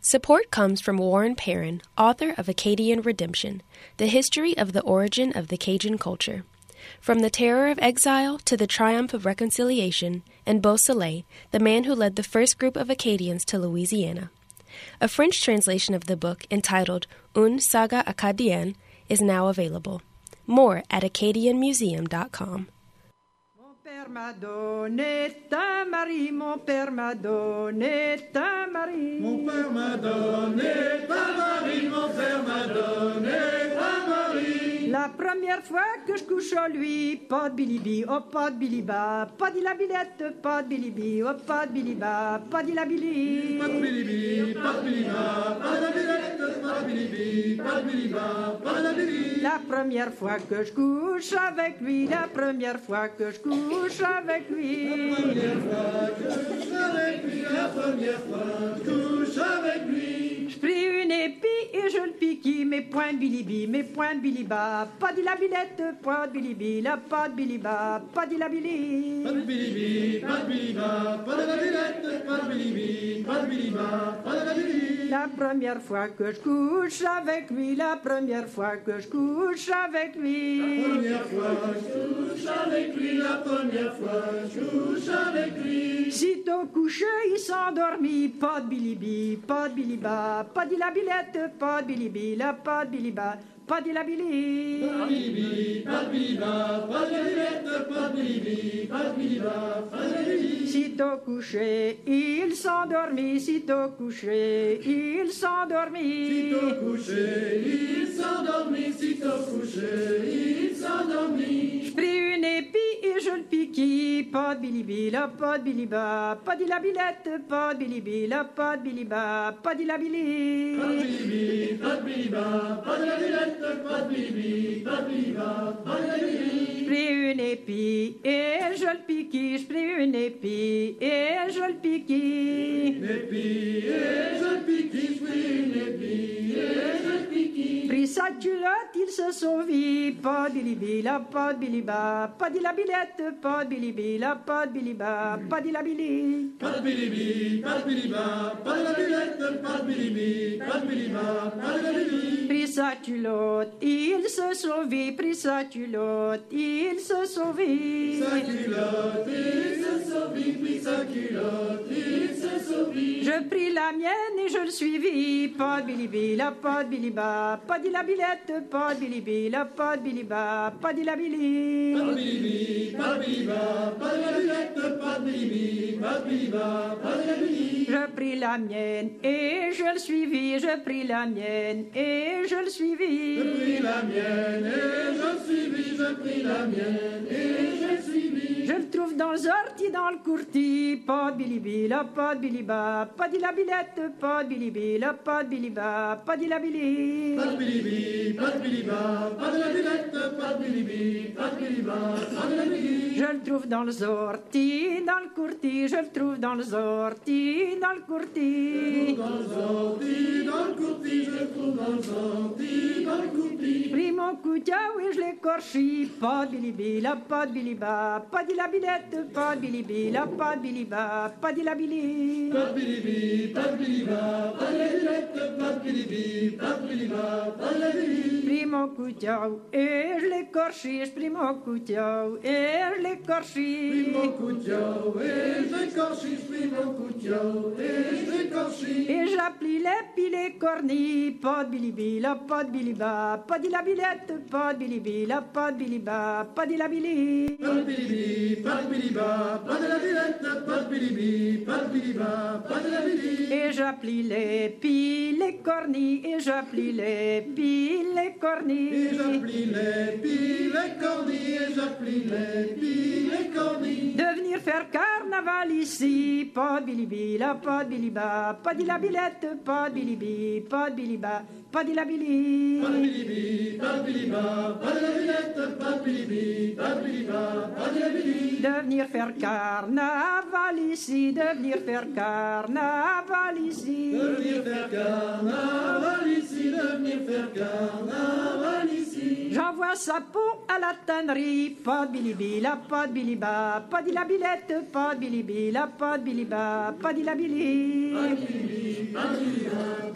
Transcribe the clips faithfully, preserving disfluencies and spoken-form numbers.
Support comes from Warren Perrin, author of Acadian Redemption, The History of the Origin of the Cajun Culture. From the terror of exile to the triumph of reconciliation, and Beausoleil, the man who led the first group of Acadians to Louisiana. A French translation of the book, entitled Une saga acadienne, is now available. More at acadian museum dot com. Mon père m'a donné un mari, mon père m'a donné un mari. Mon père m'a donné un mari, mon père m'a donné un mari. La première fois que je couche en lui, pas de bilibi, oh pas de biliba, pas de la bilette, pas de bilibi, oh pas de biliba, pas de la bili. Pas de bilibi, pas de biliba, pas de la bilette, pas de bilibi, pas de biliba, pas de la bili. La première fois que je couche avec lui, la première fois que je couche avec lui. La première fois que je couche avec lui, la première fois que je couche avec lui. Je pris une épée et je le piquis, mes points de bilibi, mes points de biliba, pas de la bilette, pas de bilibi, la pas de biliba, pas de la bili. Pas de bilibi, pas de biliba, pas de la bilette, pas de bilibi, pas de biliba, pas de la bili. La première fois que je couche avec lui, la première fois que je couche avec lui. La première fois que je couche avec lui, la première fois que je couche avec lui. Sitôt couché, il s'endormit, pas de bilibi, pas de biliba, pas de la bilette, pas de bilibi, la pas de biliba, pas de la bili. Pas de bilibi, pas de biliba, pas de la bilette, pas de bilibi, pas de biliba, pas de la bili. Sitôt couché, il s'endormit, sitôt couché, il s'endormit. Sitôt couché, il s'endormit, sitôt couché, il s'endormit. Je pris une épée et je le piquis, pas de bilibi, la pas de biliba, pas de la bilette, pas de bilibi, la pas de biliba, pas de la bili. Pas de bilibi, pas de biliba, pas de la bilette, pas de bilibi, pas de biliba, pas de la bili. Je pris une épée et je le piquis, je pris une épée et je le piquis. Une épée et je le piquis, je pris une épée et je le piquis. Pris sa culotte, il se sauvit, pas de bilibi, la pas de biliba, pas de la bilette, pas de bilibi, la pas de biliba, pas de la bili. Pas de bilibi, pas de biliba, pas de la bilette, pas de bilibi, pas de biliba, pas de la bili. Pris sa culotte, il se sauvit, pris sa culotte, il se sauvit. Sa culotte, il se sauvit, pris sa culotte, il se sauvit. Je pris la mienne et je le suivis, pas de bilibi, la pas de biliba, pas de la bilette, pas de bilibi, la pas de biliba, pas de la bili. Pas de bilibi, pas de biliba, pas de la bilette, pas de bilibi, pas de biliba, pas de la bili. Je pris la mienne et je le suivis, je pris la mienne et je le suivis. Je pris la mienne et je le suivis, je pris la mienne et je le suivis. Je le trouve dans les orties, dans le courtis, pas de bilibi, la pas de biliba, pas de la bilette, pas de bilibi, la pas de biliba, pas de la bili. Pas de bilibi, pas de biliba, pas de la bilette, pas de bilibi, pas de biliba, pas de la bili. Je le trouve dans les orties, dans le courtis, je le trouve dans les orties, dans le courtis. Dans le sorti, dans le courtis, je le trouve dans le sorti, dans le courtis. Pris mon couteau et je l'écorchis, pas de bilibi, la pas de biliba, pas de la bilette, pas de bilibi, la pas de biliba, pas de la bili. Pas de bilibi, pas de biliba, pas de la bilette, pas de bilibi, pas de biliba, pas de la bili. Pris mon couteau et je l'écorchis, je pris mon couteau et je Pris l'écorchis. mon couteau et je l'écorchis, pris mon couteau et je l'écorchis. Et j'applis les pilets cornis, pas de bilibi, la pas de biliba, pas de la bilette, pas de bilibi, la pas de biliba, pas de la bili. Pas de bilibi, pas de biliba, pas de la bilette, pas de bilibi, pas de biliba, pas de la bili. Et j'applis les pilets cornis, et j'applis les pilets cornis. Et j'applis les piles, les cornis, et j'applis les piles, les cornis. De venir faire carnaval ici, pas de bilibi, la pas de biliba, pas de la bilette, pas de bilibi, pas de biliba, pas de la bili. Pas de bilibi, pas de biliba, pas de la bilette, pas de bilibi, pas de biliba, pas de la bili. De venir faire carnaval ici, de venir faire carnaval ici. De venir faire carnaval ici, de venir faire carnaval ici. J'envoie sa peau à la tannerie, pas de bilibi, la pas de biliba, pas de la bilette, pas de bilibi, la pas de biliba, pas de la bili. Pas de bilibi, pas de biliba,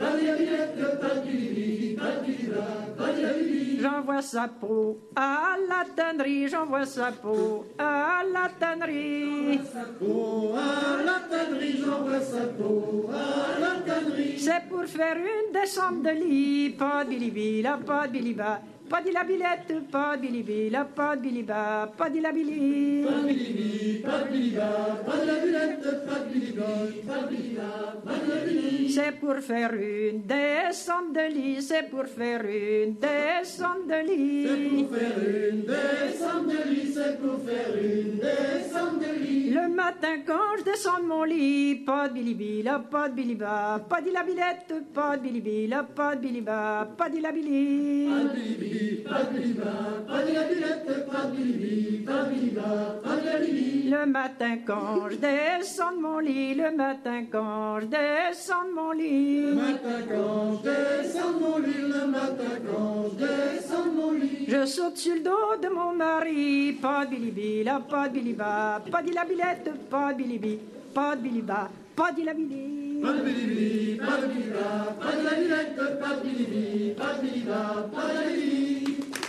J'envoie sa peau à la tannerie, j'envoie sa peau à la tannerie. Oh, à la tannerie, j'envoie sa peau à la tannerie. C'est pour faire une descente de lit, pas de bilibila, pas de biliba. Pas de la bilette, pas de bilibila, pas de biliba, pas de la bili. Pas de bilibi, pas de biliba, pas de la bilette, pas de biliba, pas de biliba, pas de la bili. C'est pour faire une descente de lit, c'est pour faire une descente de lit. C'est pour faire une descente de lit, c'est pour faire une descente de lit. Le matin quand je descends de mon lit, pas de bilibila, pas de biliba, pas de la bilette, pas de bilibila, pas de biliba, pas de la bili. Pas de bilibi, pas de biliba, pas de la bilette, pas de bilibi, pas de biliba, pas de la bili. Le matin quand je descends de mon lit, le matin quand je descends de mon lit. Le matin quand je descends de mon lit, le matin quand je descends de mon lit. Je saute sur le dos de mon mari, pas de bilibila, pas de biliba, pas de la bilette, pas de bilibi, pas de biliba, pas de la bili. Pas de bilibi, pas de biliba, pas de la bilette, pas de bilibi, pas de biliba, pas de la bili.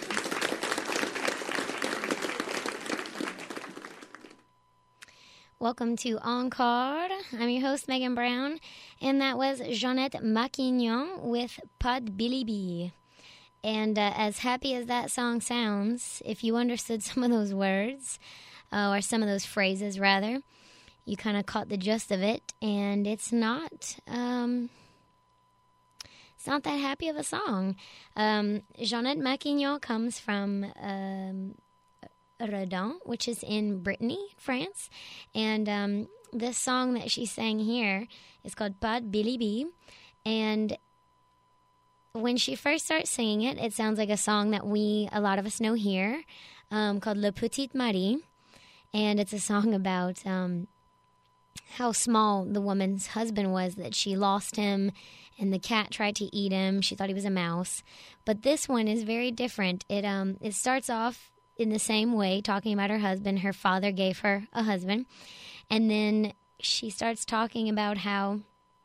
Welcome to Encore. I'm your host, Megan Brown, and that was Jeanette Maquignon with Pod Billy B. And uh, as happy as that song sounds, if you understood some of those words, uh, or some of those phrases, rather, you kind of caught the gist of it, and it's not, um, it's not that happy of a song. Um, Jeanette Maquignon comes from um, Redon, which is in Brittany, France, and um, this song that she sang here is called Pod Billy B, and when she first starts singing it, it sounds like a song that we, a lot of us know here, um, called Le Petit Marie, and it's a song about um, how small the woman's husband was, that she lost him, and the cat tried to eat him. She thought he was a mouse, but this one is very different. It um it starts off in the same way, talking about her husband. Her father gave her a husband, and then she starts talking about how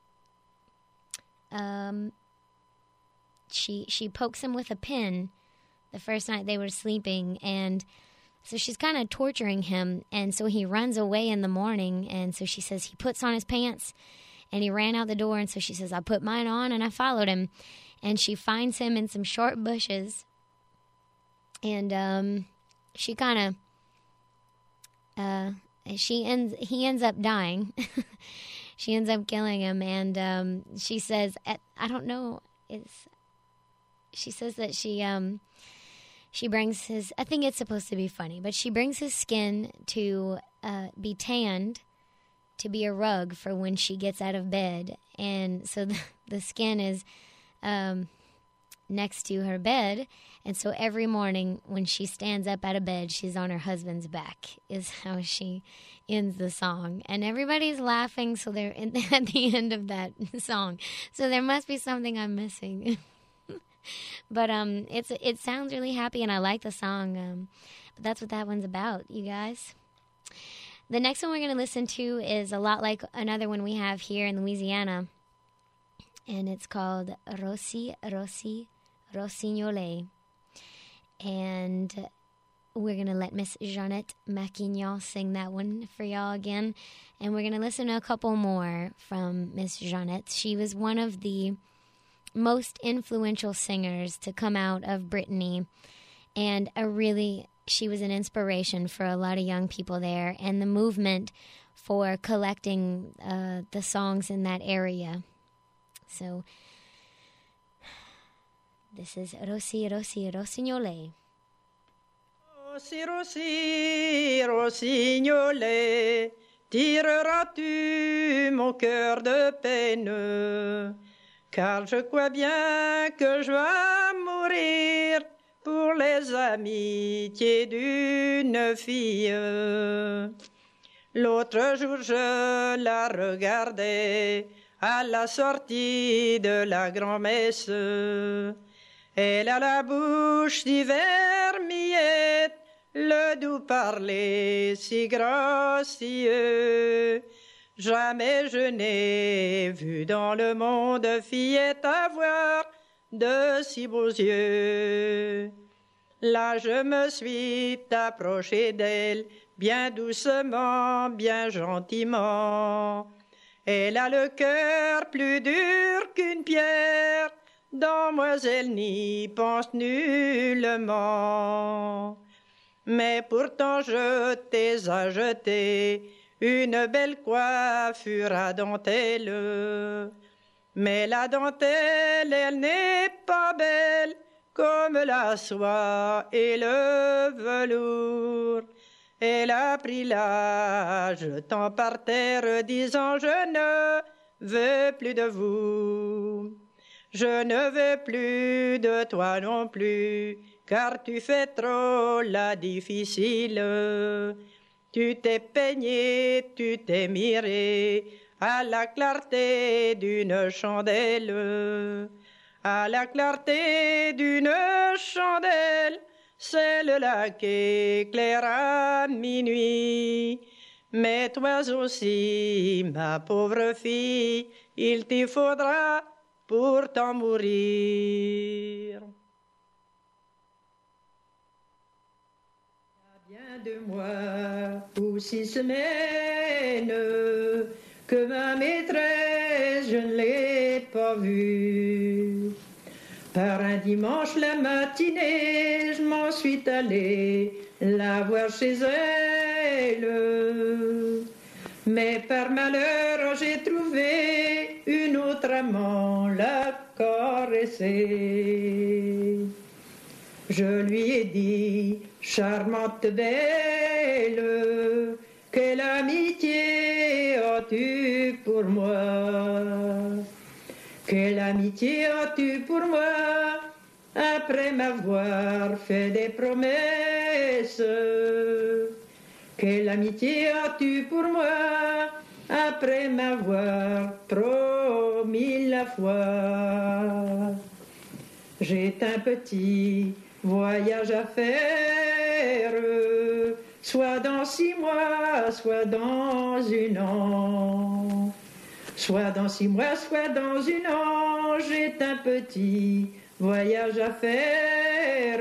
um. She she pokes him with a pin the first night they were sleeping, and so she's kind of torturing him, and so he runs away in the morning, and so she says he puts on his pants, and he ran out the door, and so she says, I put mine on, and I followed him, and she finds him in some short bushes, and um, she kind of, uh, she ends, he ends up dying. She ends up killing him, and um, she says, I don't know, it's... She says that she um she brings his, I think it's supposed to be funny, but she brings his skin to uh, be tanned to be a rug for when she gets out of bed. And so the, the skin is um, next to her bed. And so every morning when she stands up out of bed, she's on her husband's back, is how she ends the song. And everybody's laughing, so they're in, at the end of that song. So there must be something I'm missing. But um, it's it sounds really happy, and I like the song. Um, but that's what that one's about, you guys. The next one we're going to listen to is a lot like another one we have here in Louisiana, and it's called Rossi, Rossi, Rossignolé. And we're going to let Miss Jeanette Maquignon sing that one for y'all again. And we're going to listen to a couple more from Miss Jeanette. She was one of the most influential singers to come out of Brittany, and a really, she was an inspiration for a lot of young people there, and the movement for collecting uh, the songs in that area. So, this is Rossi, Rossi, Rossignolé. Rossi, Rossi, Rossignolé, tireras-tu mon cœur de peine? Car je crois bien que je vais mourir pour les amitiés d'une fille. L'autre jour, je la regardais à la sortie de la grand-messe. Elle a la bouche si vermillette, le doux parler si gracieux. Jamais je n'ai vu dans le monde fillette avoir de si beaux yeux. Là je me suis approché d'elle, bien doucement, bien gentiment. Elle a le cœur plus dur qu'une pierre, demoiselle n'y pense nullement. Mais pourtant je t'ai acheté une belle coiffure à dentelle. Mais la dentelle, elle n'est pas belle comme la soie et le velours. Elle a pris l'âge, jetant par terre, disant je ne veux plus de vous. Je ne veux plus de toi non plus, car tu fais trop la difficile. Tu t'es peigné, tu t'es miré à la clarté d'une chandelle. À la clarté d'une chandelle, celle-là qui éclaire à minuit. Mais toi aussi, ma pauvre fille, il t'y faudra pourtant mourir. Bien de mois ou six semaines que ma maîtresse, je ne l'ai pas vue. Par un dimanche la matinée, je m'en suis allée la voir chez elle. Mais par malheur, j'ai trouvé une autre amant la caresser. Je lui ai dit, charmante belle, quelle amitié as-tu pour moi? Quelle amitié as-tu pour moi après m'avoir fait des promesses? Quelle amitié as-tu pour moi après m'avoir promis la foi? J'ai un petit voyage à faire, soit dans six mois, soit dans une an. Soit dans six mois, soit dans une an, j'ai un petit voyage à faire.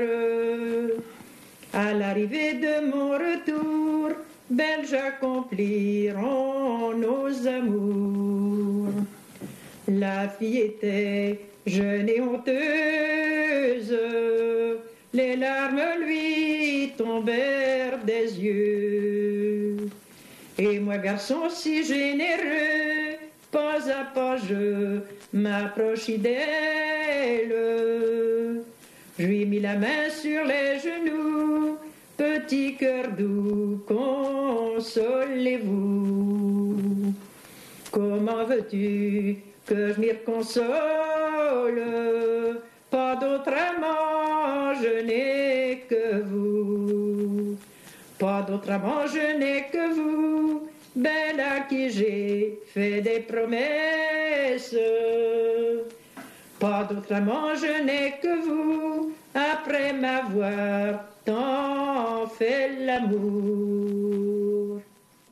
À l'arrivée de mon retour, belle j'accomplirons nos amours. La fille était jeune et honteuse, les larmes lui tombèrent des yeux. Et moi, garçon si généreux, pas à pas je m'approchai d'elle. Je lui mis la main sur les genoux, petit cœur doux, consolez-vous. Comment veux-tu que je m'y console? Pas d'autre amant, je n'ai que vous. Pas d'autre amant, je n'ai que vous, belle à qui j'ai fait des promesses. Pas d'autre amant, je n'ai que vous, après m'avoir tant fait l'amour.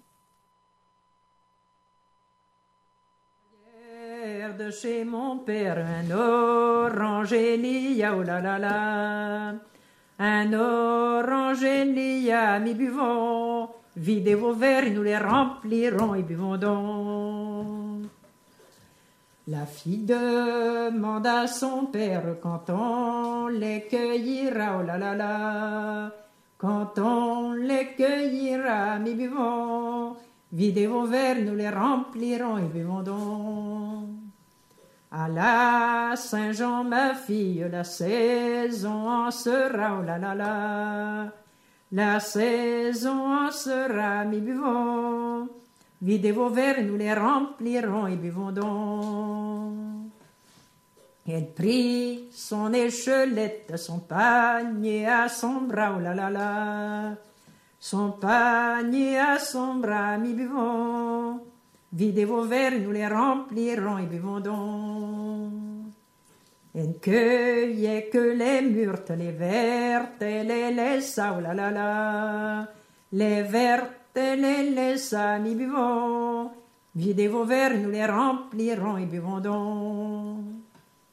De chez mon père, un orangélia, oh là là là. Un orangélia, mi buvons, videz vos verres, nous les remplirons et buvons donc. La fille demande à son père quand on les cueillera, oh là là là. Quand on les cueillera, mi buvons, videz vos verres, nous les remplirons et buvons donc. À la Saint-Jean, ma fille, la saison en sera, oh là là là. La saison en sera, mi buvons. Videz vos verres, nous les remplirons et buvons donc. Elle prit son échelette, son panier à son bras, oh là là là. Son panier à son bras, mi buvons. Videz vos verres, nous les remplirons et buvons donc. Elle ne cueillait que les myrtes, les vertes et les laissa, oh là là là. Les vertes et les laissa, mi buvons. Videz vos verres, nous les remplirons et buvons donc.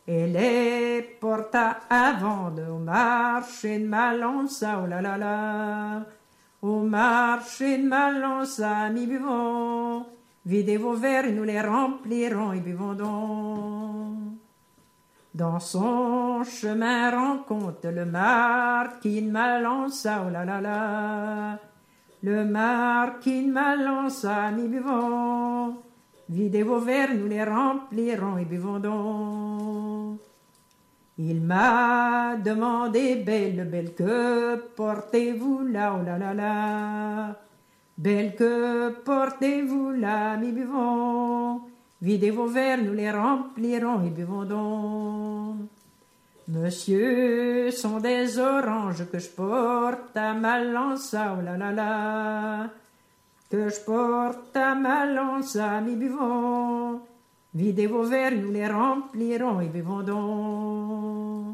et les porta avant de au marché de Malança, oh là là là. Au marché de Malança, mi buvons, videz vos verres, nous les remplirons et buvons donc. Dans son chemin rencontre le marquis de Malança, oh là là là. Le marquis de Malança, mi buvons, videz vos verres, nous les remplirons et buvons donc. Il m'a demandé, belle, belle, que portez-vous là, oh là là là. Belle, que portez-vous là, mi buvons, videz vos verres, nous les remplirons et buvons donc. Monsieur, sont des oranges que je porte à Malança, oh là là là. Que je porte à Malança, mi buvons, videz vos verres, nous les remplirons et buvons donc.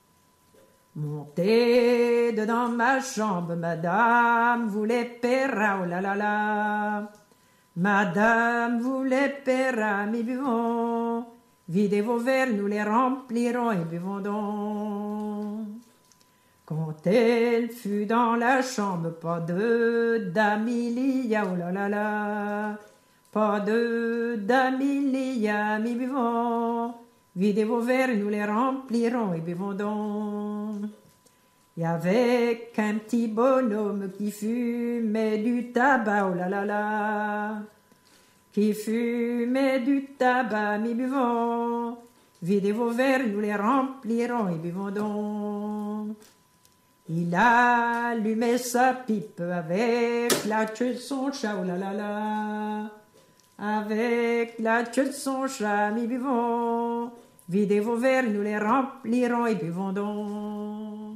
Montez dedans ma chambre, madame, vous les paiera, oh là là là. Madame, vous les paiera, mi buvons, videz vos verres, nous les remplirons et buvons donc. Quand elle fut dans la chambre, pas de d'Amilia, oh là là là. Pas de d'Amilia, mi buvons, videz vos verres, nous les remplirons et buvons donc. Et avec un petit bonhomme qui fumait du tabac, oh là là là. Qui fumait du tabac, mi buvons, videz vos verres, nous les remplirons et buvons donc. Il allumait sa pipe avec la queue de son chat, oh là là là. Avec la queue de son chat, mi buvons, videz vos verres, nous les remplirons et buvons donc.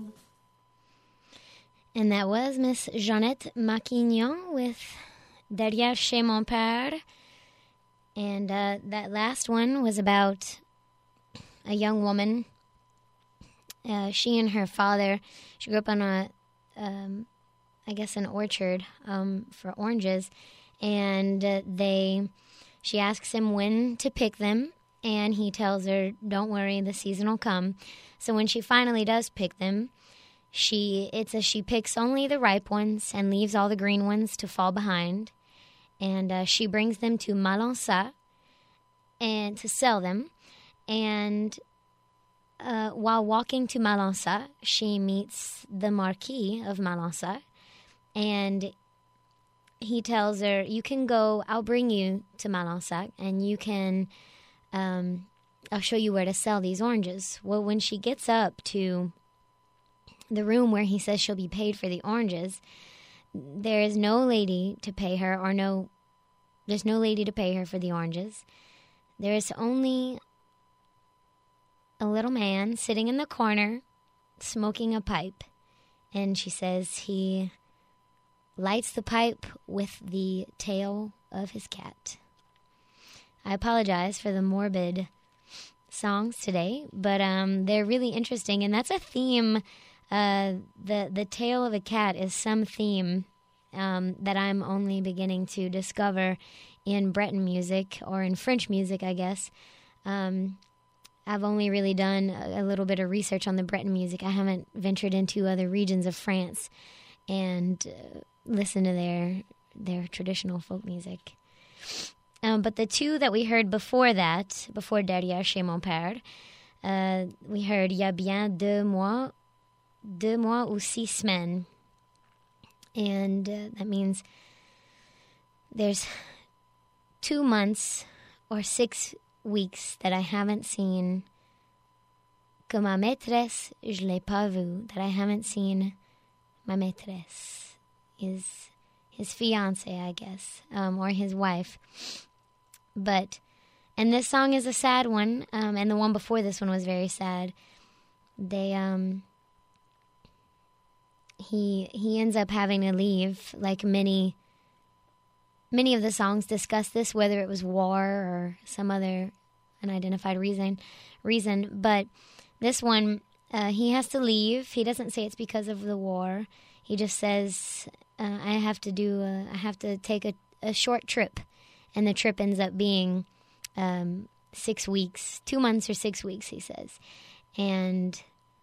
And that was Miss Jeannette Maquignon with Derrière chez mon père. And uh, that last one was about a young woman. Uh, she and her father, she grew up on a, um, I guess, an orchard um, for oranges. And uh, they, she asks him when to pick them. And he tells her, don't worry, the season will come. So when she finally does pick them, she it says she picks only the ripe ones and leaves all the green ones to fall behind. And uh, she brings them to Malança and to sell them. And uh, while walking to Malança, she meets the Marquis of Malança. And he tells her, you can go, I'll bring you to Malança, and you can, um, I'll show you where to sell these oranges. Well, when she gets up to the room where he says she'll be paid for the oranges, there is no lady to pay her, or no, there's no lady to pay her for the oranges. There is only a little man sitting in the corner smoking a pipe. And she says he lights the pipe with the tail of his cat. I apologize for the morbid songs today, but um, they're really interesting, and that's a theme. Uh, the the tail of a cat is some theme um, that I'm only beginning to discover in Breton music, or in French music, I guess. Um, I've only really done a, a little bit of research on the Breton music. I haven't ventured into other regions of France and uh, listened to their their traditional folk music. Um, but the two that we heard before that, before Derrière chez mon père, uh, we heard Il y a bien deux mois, deux mois ou six semaines. And uh, that means there's two months or six weeks that I haven't seen que ma maîtresse, je l'ai pas vue, that I haven't seen ma maîtresse, his, his fiancée, I guess, um, or his wife. But, and this song is a sad one, um, and the one before this one was very sad. They, um, he, he ends up having to leave, like many, many of the songs discuss this, whether it was war or some other unidentified reason, reason, but this one, uh, he has to leave. He doesn't say it's because of the war. He just says, uh, I have to do, a, I have to take a, a short trip. And the trip ends up being um, six weeks, two months or six weeks, he says. And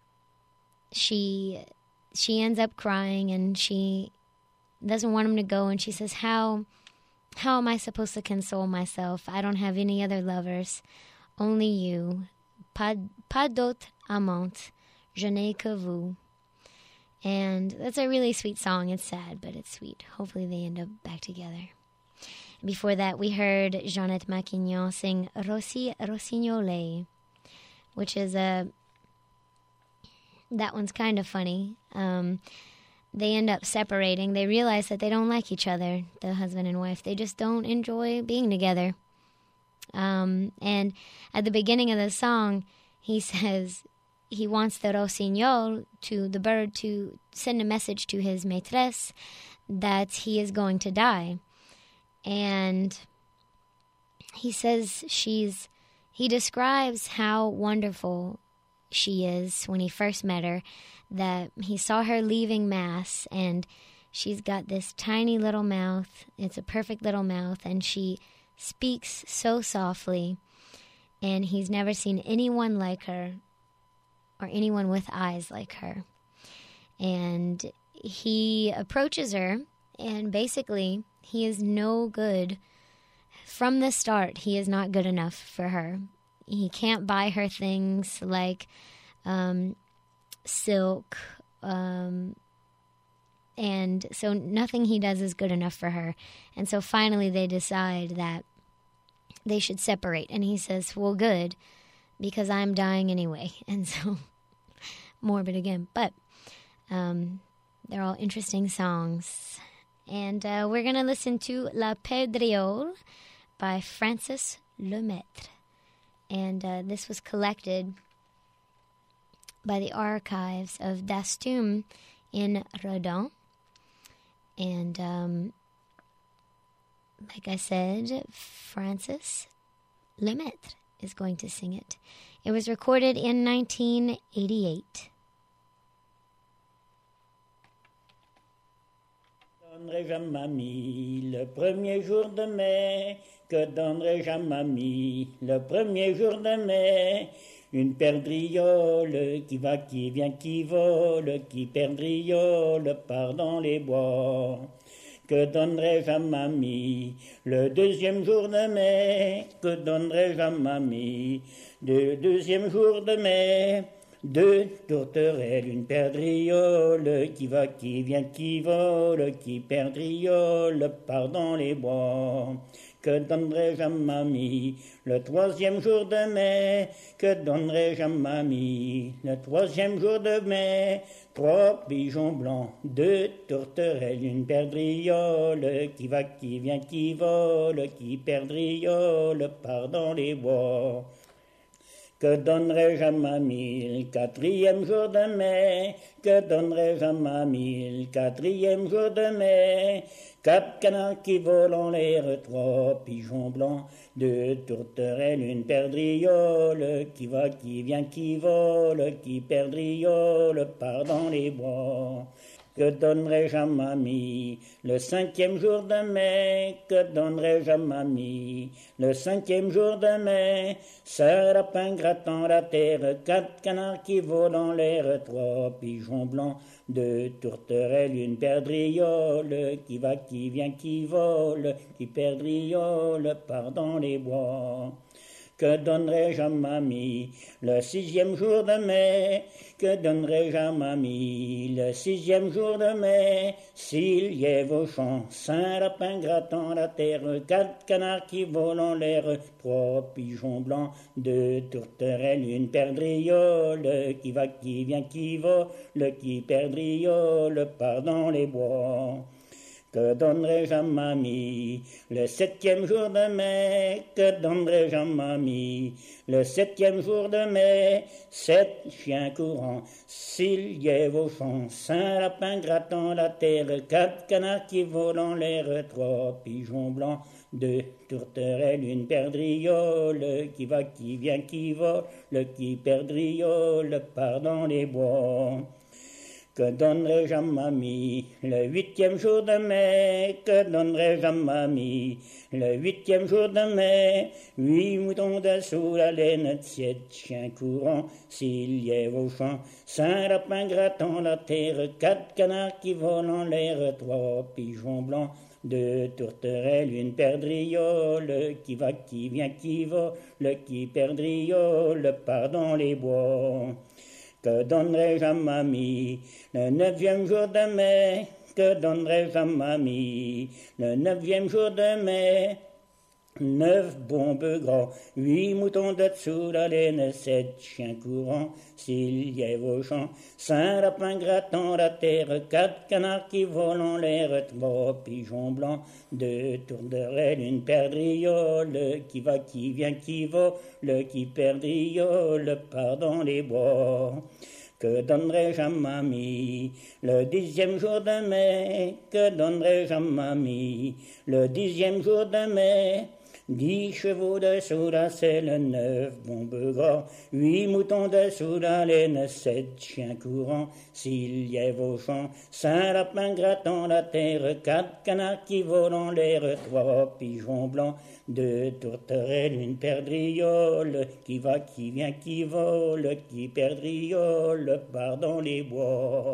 she she ends up crying, and she doesn't want him to go, and she says, how how am I supposed to console myself? I don't have any other lovers, only you. Pas, pas d'autre amant, je n'ai que vous. And that's a really sweet song. It's sad, but it's sweet. Hopefully they end up back together. Before that, we heard Jeannette Maquignon sing Rossi Rossignolé, which is a... That one's kind of funny. Um, they end up separating. They realize that they don't like each other, the husband and wife. They just don't enjoy being together. Um, and at the beginning of the song, he says he wants the rossignol, to the bird, to send a message to his maîtresse that he is going to die. And he says she's, he describes how wonderful she is when he first met her, that he saw her leaving Mass, and she's got this tiny little mouth. It's a perfect little mouth, and she speaks so softly, and he's never seen anyone like her, or anyone with eyes like her. And he approaches her, and basically he is no good. From the start, he is not good enough for her. He can't buy her things like um, silk, um, and so nothing he does is good enough for her. And so finally they decide that they should separate. And he says, well, good, because I'm dying anyway. And so, morbid again. But um, they're all interesting songs. And uh, we're going to listen to La Perdriole by Francis Lemaitre. And uh, this was collected by the archives of Dastum in Redon. And um, like I said, Francis Lemaitre is going to sing it. It was recorded in nineteen eighty-eight. Donnerai-je à mamie le premier jour de mai? Que donnerai-je à mamie le premier jour de mai? Une perdriole qui va, qui vient, qui vole, qui perdriole part dans les bois. Que donnerai-je à mamie le deuxième jour de mai? Que donnerai-je à mamie le deuxième jour de mai? Deux tourterelles, une perdriole qui va, qui vient, qui vole, qui perdriole part dans les bois. Que donnerai-je à mamie le troisième jour de mai? Que donnerai-je à mamie le troisième jour de mai? Trois pigeons blancs, deux tourterelles, une perdriole qui va, qui vient, qui vole, qui perdriole part dans les bois. Que donnerai-je à mamie le quatrième jour de mai? Que donnerai-je à mamie le quatrième jour de mai? Quatre canards qui volent en l'air, trois pigeons blancs, deux tourterelles, une perdriole qui va, qui vient, qui vole, qui perdriole part dans les bois. Que donnerai-je à mamie le cinquième jour de mai? Que donnerai-je à mamie le cinquième jour de mai? Cinq lapins grattant la terre, quatre canards qui volent en l'air, trois pigeons blancs, deux tourterelles, une perdriole qui va, qui vient, qui vole, qui perdriole part dans les bois. Que donnerai-je à mamie le sixième jour de mai? Que donnerai-je à mamie le sixième jour de mai? S'il y a vos champs, cinq lapins grattant la terre, quatre canards qui volent en l'air, trois pigeons blancs, deux tourterelles, une perdriole qui va, qui vient, qui vole, qui perdriole part dans les bois. Que donnerai-je à mamie le septième jour de mai? Que donnerai-je à mamie le septième jour de mai? Sept chiens courants, s'il y a vos champs, cinq lapins grattant la terre, quatre canards qui volent en l'air, trois pigeons blancs, deux tourterelles, une perdriole qui va, qui vient, qui vole, qui perdriole part dans les bois. Que que donnerai-je à mamie le huitième jour de mai? Que donnerai-je à mamie le huitième jour de mai? Huit moutons dessous la laine tiède, chien courant, s'il y est au champ, cinq lapins grattant la terre, quatre canards qui volent en l'air, trois pigeons blancs, deux tourterelles, une perdriole, qui va, qui vient, qui va, le qui perdriole, part dans les bois. Que donnerai-je à mamie le neuvième jour de mai? Que donnerai-je à mamie le neuvième jour de mai? Neuf bombes grands, huit moutons de dessous la laine, sept chiens courants, s'il y est au champ, cinq lapins grattant la terre, quatre canards qui volent en l'air, trois pigeons blancs, deux tourterelles, une perdriole, qui va, qui vient, qui va, le qui perdriole, part dans les bois. Que donnerai-je à mamie le dixième jour de mai? Que donnerai-je à mamie le dixième jour de mai? Dix chevaux dessous la selle, neuf bombes gras, huit moutons dessous la laine, sept chiens courants, s'il y est au champ, cinq lapins grattant la terre, quatre canards qui volent en l'air, trois pigeons blancs, deux tourterelles, une perdriole, qui va, qui vient, qui vole, qui perdriole, part dans les bois.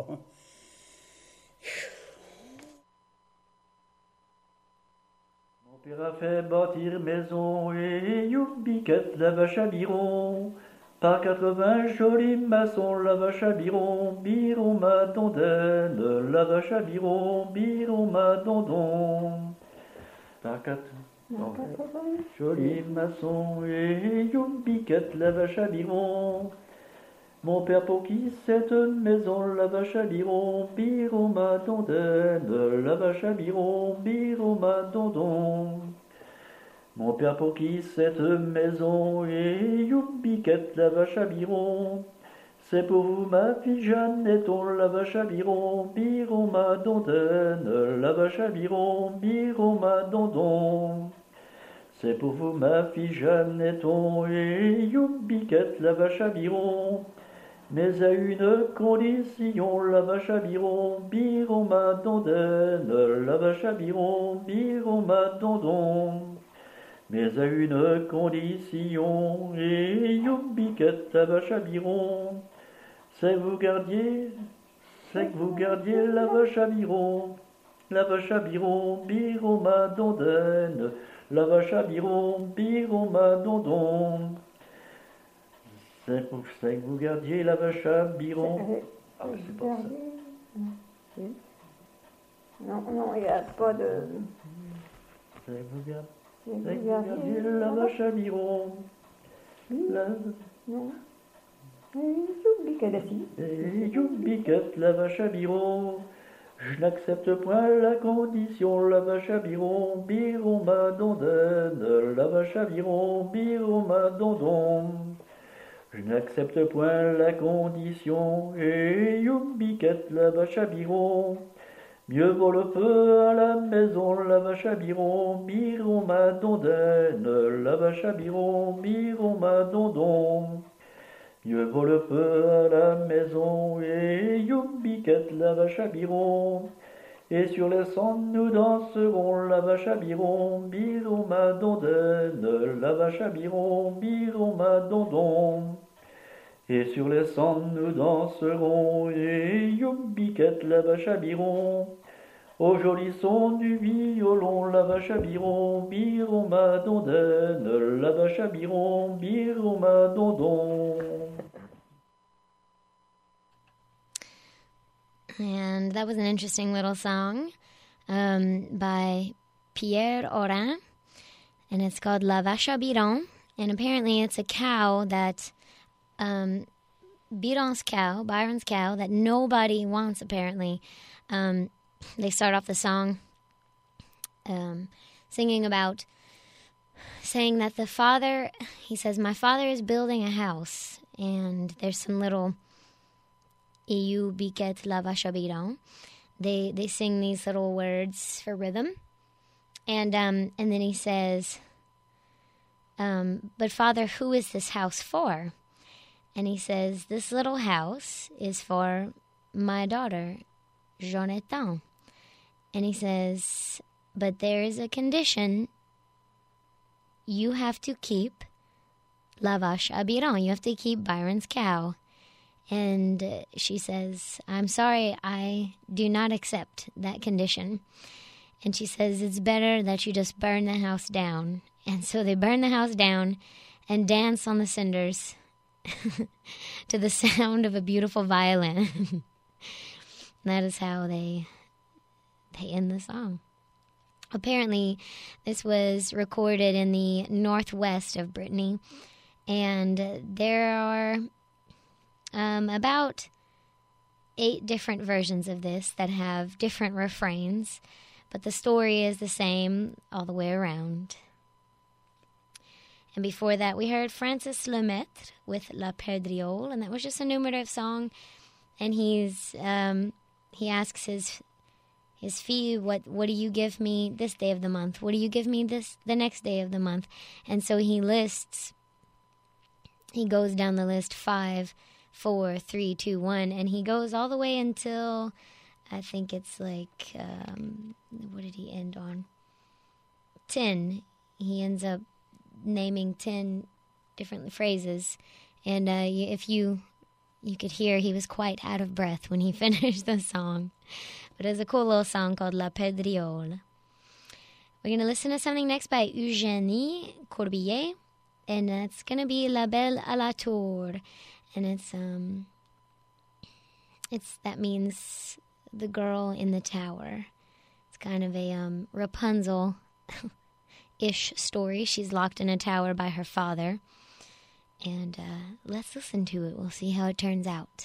Mon père a fait bâtir maison et youbiquette la vache à biron. Par quatre-vingts jolis maçons, la vache à biron, biron ma dondaine, la vache à biron, biron ma dondon. Par quatre-vingts jolis maçons et youbiquette la vache à biron. Mon père pour qui cette maison, la vache à biron, biron ma dondaine, la vache à biron, biron ma dondon. Mon père pour qui cette maison, et youbiquette la vache à biron. C'est pour vous ma fille Jeannetton, la vache à biron, biron ma dondaine, la vache à biron, biron ma dondon. C'est pour vous ma fille Jeannetton, et youbiquette la vache à biron. Mais à une condition, la vache à biron, biron ma dondaine, la vache à biron, biron ma dondon. Mais à une condition, et youbiquette la vache à biron, c'est que vous gardiez, c'est que vous gardiez la vache à biron, la vache à biron, biron ma dondaine, la vache à biron, biron ma dondon. C'est que vous gardiez la vache à biron. Ah, mais c'est pas ça. Non, non, il n'y a pas de... C'est que vous gardiez, c'est que vous gardiez la vache à biron. La... Non. Et youbiquette la vache à biron. Je n'accepte point la condition, la vache à biron, biron ma dondaine, la vache à biron, biron ma dondon. Je n'accepte point la condition, et youbiquette la vache à biron. Mieux vaut le feu à la maison, la vache à biron, biron ma dondaine, la vache à biron, biron ma dondon. Mieux vaut le feu à la maison, et youbiquette la vache à biron. Et sur les cendres nous danserons, la vache à biron, biron ma dondaine, la vache à biron, biron ma dondon. Et sur les cendres nous danserons, et youbiquette la vache à biron. Au joli son du violon, la vache à biron, biron ma dondaine, la vache à biron, biron ma dondon. And that was an interesting little song um, by Pierre Aurin, and it's called La Vache à Biron. And apparently it's a cow that, um, Biron's cow, Byron's cow, that nobody wants apparently. Um, they start off the song um, singing about, saying that the father, he says, my father is building a house, and there's some little... Youbiquette la vache à biron. They they sing these little words for rhythm, and um and then he says, um, but Father, who is this house for? And he says, this little house is for my daughter, Jonathan. And he says, but there is a condition. You have to keep la vache à Biron. You have to keep Byron's cow. And uh, she says, I'm sorry, I do not accept that condition. And she says, it's better that you just burn the house down. And so they burn the house down and dance on the cinders to the sound of a beautiful violin. That is how they they end the song. Apparently, this was recorded in the northwest of Brittany, and there are um, about eight different versions of this that have different refrains, but the story is the same all the way around. And before that, we heard Francis Lemaitre with La Perdriole, and that was just a numerative song. And he's um, he asks his his fille, what what do you give me this day of the month? What do you give me this the next day of the month? And so he lists. He goes down the list five, four, three, two, one, and he goes all the way until I think it's like um, what did he end on? Ten. He ends up naming ten different phrases, and uh, if you you could hear he was quite out of breath when he finished the song. But it's a cool little song called La Perdriole. We're going to listen to something next by Eugénie Corbier, and it's going to be La Belle à la Tour, and it's um it's that means the girl in the tower. It's kind of a um Rapunzel ish story. She's locked in a tower by her father. And uh, let's listen to it. We'll see how it turns out.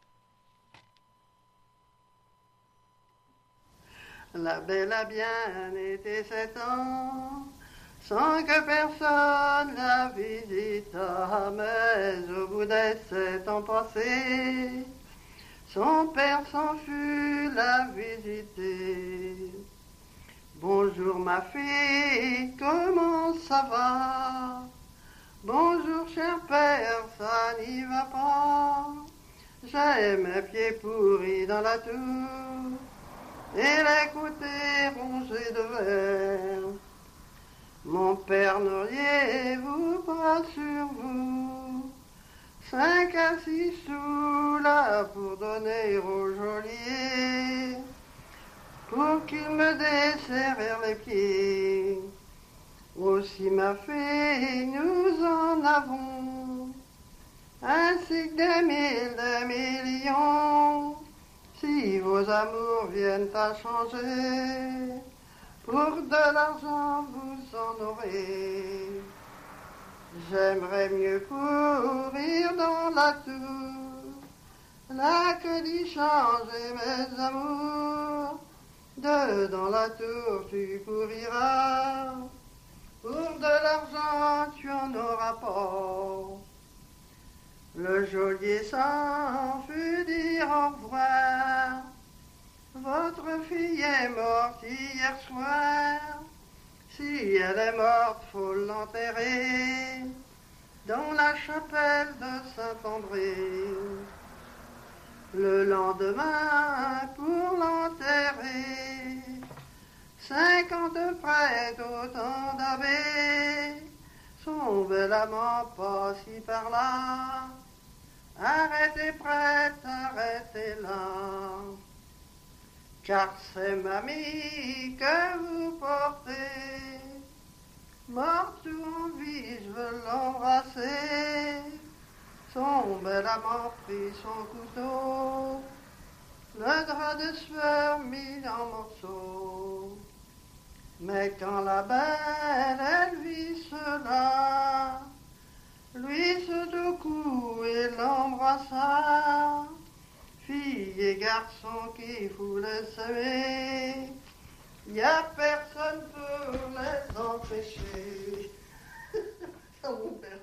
La belle a bien été sept ans, sans que personne la visitât, mais au bout des sept ans passés, son père s'en fut la visiter. Bonjour ma fille, comment ça va? Bonjour cher père, ça n'y va pas. J'ai mes pieds pourris dans la tour et les côtés rongés de verre. Mon père, n'auriez-vous pas sur vous cinq à six sous là pour donner au geôlier, pour qu'il me desserre les pieds? Aussi ma fille, nous en avons, ainsi que des mille, des millions, si vos amours viennent à changer, pour de l'argent vous en aurez. J'aimerais mieux courir dans la tour, là que d'y changer mes amours. De dans la tour tu couriras, pour de l'argent tu en auras pas. Le geôlier s'en fut dire au revoir. Votre fille est morte hier soir. Si elle est morte, faut l'enterrer dans la chapelle de Saint-André. Le lendemain, pour l'enterrer, cinquante prêtres, autant d'abbés, son bel amant par-ci par-là. Arrêtez prêtre, arrêtez là, car c'est mamie que vous portez. Morte ou en vie, je veux l'embrasser. Son bel amant prit son couteau, le drap de sueur mis en morceaux. Mais quand la belle, elle vit cela, lui saute au cou et l'embrassa. Fille et garçon qui voulaient s'aimer, y a personne pour les empêcher. Mon père.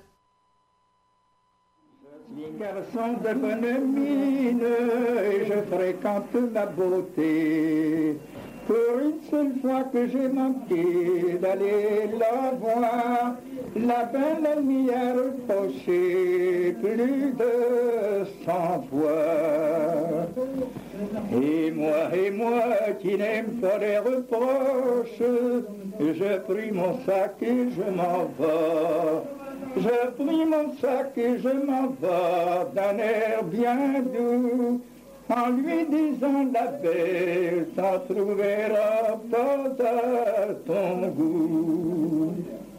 Je suis garçon de bonne mine, et je fréquente ma beauté. Pour une seule fois que j'ai manqué d'aller la voir, la belle m'y a reproché plus de cent fois. Et moi, et moi qui n'aime pas les reproches, je pris mon sac et je m'en vais. Je pris mon sac et je m'en vais d'un air bien doux, en lui disant la belle, t'en trouveras pas à ton goût.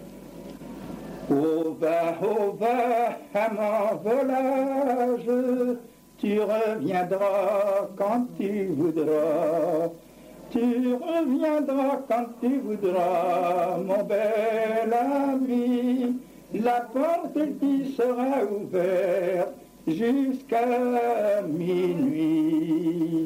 Au va, au va, à mon volage, tu reviendras quand tu voudras. Tu reviendras quand tu voudras, mon bel ami. La porte qui sera ouverte jusqu'à minuit.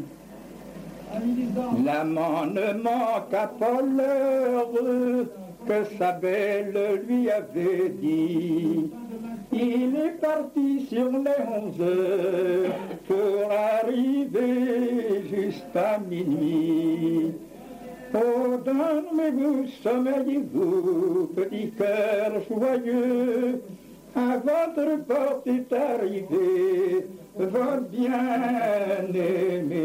L'amant ne manqua pas l'heure que sa belle lui avait dit. Il est parti sur les onze heures pour arriver juste à minuit. Oh, dormez-vous, sommeillez-vous, petit cœur joyeux, à votre porte est arrivé votre bien-aimé.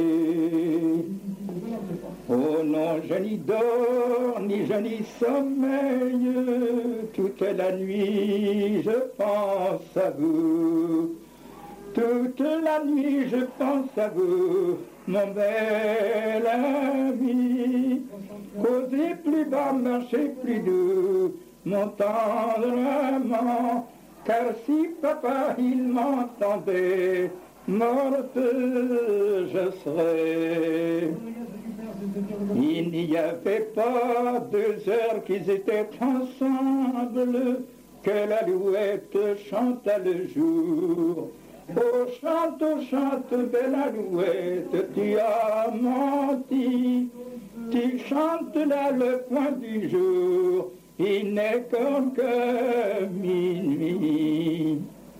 Oh non, je n'y dors, ni je n'y sommeille, toute la nuit je pense à vous. Toute la nuit je pense à vous, mon bel ami. Causez plus bas, marchez plus doux, mon tendre amant. Car si papa il m'entendait, morte je serais. Il n'y avait pas deux heures qu'ils étaient ensemble, que l'alouette chanta le jour. Oh, chante, oh, chante, belle alouette, tu as menti. Tu chantes là le point du jour, il n'est comme que minuit.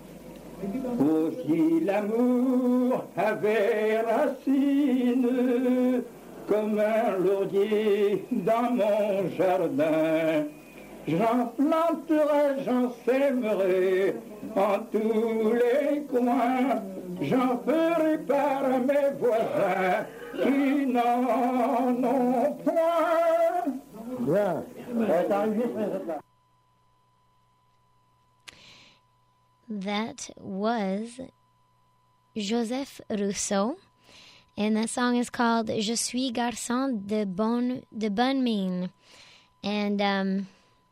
Aussi l'amour avait racine, comme un laurier dans mon jardin. J'en planterai, j'en sèmerai en tous les coins. J'en ferai part à mes voisins qui n'en ont point. Bien. That was Joseph Rousseau, and that song is called Je suis garçon de bonne, de bonne mine. And um,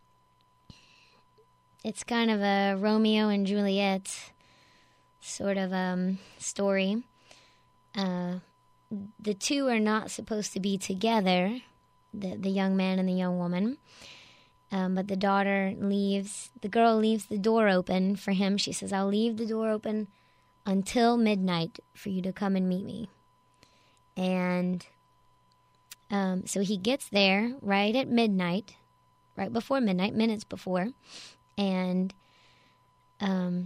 it's kind of a Romeo and Juliet sort of um, story. Uh, the two are not supposed to be together, the, the young man and the young woman. Um, but the daughter leaves, the girl leaves the door open for him. She says, I'll leave the door open until midnight for you to come and meet me. And um, so he gets there right at midnight, right before midnight, minutes before. And um,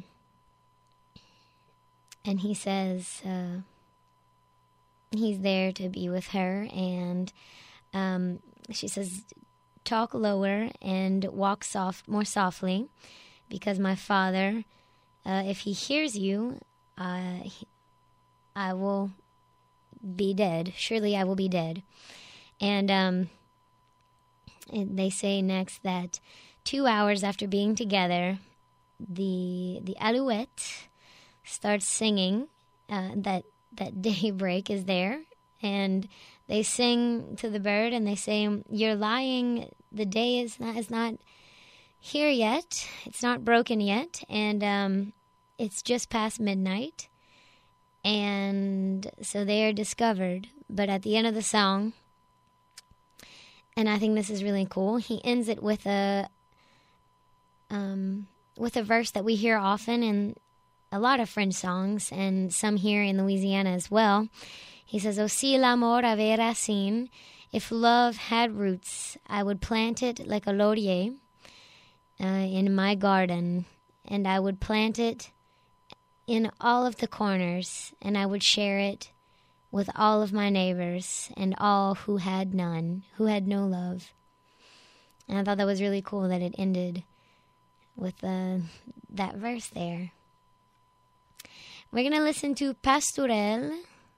and he says uh, he's there to be with her. And um, she says, talk lower and walk soft, more softly, because my father, uh, if he hears you, uh, I will be dead. Surely I will be dead. And um, and they say next that two hours after being together, the the alouette starts singing uh, that that daybreak is there, and they sing to the bird, and they say, "You're lying. The day is not is not here yet. It's not broken yet, and um, it's just past midnight." And so they are discovered. But at the end of the song, and I think this is really cool, he ends it with a um, with a verse that we hear often in a lot of French songs, and some here in Louisiana as well. He says, "O si l'amour avait racine, if love had roots, I would plant it like a laurier uh, in my garden, and I would plant it in all of the corners, and I would share it with all of my neighbors and all who had none, who had no love. And I thought that was really cool that it ended with uh, that verse there. We're going to listen to Pastourelle.